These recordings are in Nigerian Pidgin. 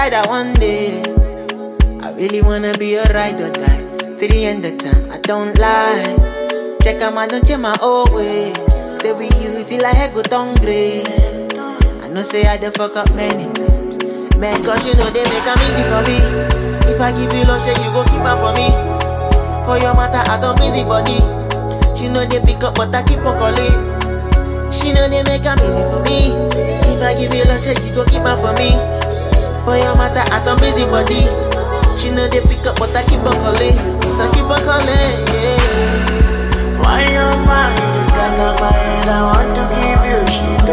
that one day I really wanna be a ride or die. Till the end of time, I don't lie. Check out my, don't change my old ways. Say we use it like go down grade. I know say I done fuck up many times, man, cause you know they make them easy for me. If I give you love, say you go keep her for me. For your matter, I don't busy body. She know they pick up, but I keep on calling. She know they make them easy for me. If I give you love, say you go keep her for me. For your matter, I don't busy body. She know they pick up, but I keep on calling. I keep on calling, yeah. Why your mind is got up my head? I want to give you shit.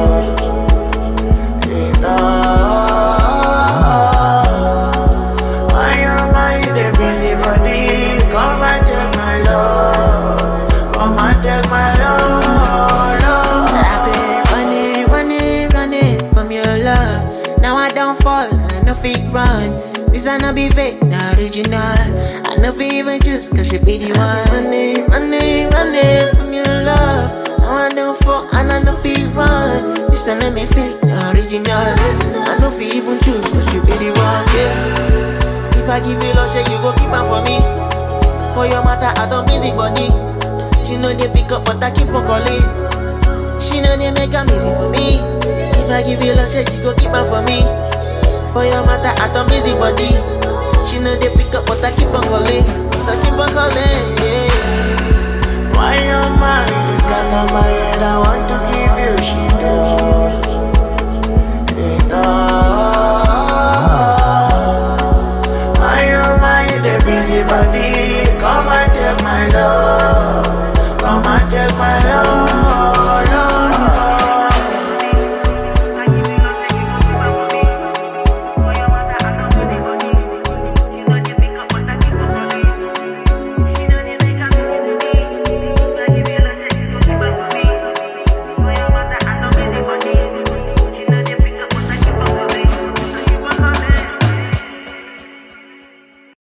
Why your mind is busy body? Come and take my love. Come and take my love. I've been running from your love. Now I don't fall, I no fit run. This I no be fake, the original. I no fit even choose, cause she be the one. Running from your love. Now I don't fall, and I no fit run. This I no be fake, the original. I no fit even choose, cause she be the one, yeah. If I give you love, say you go keep her for me. For your matter, I don't busy body. She know they pick up, but I keep on calling. She know they make them easy for me. If I give you love, say you go keep her for me. For your matter, I don't busy body. She know they pick up, but I keep on calling. I keep on calling, yeah. Why your mind is got on my head? I want to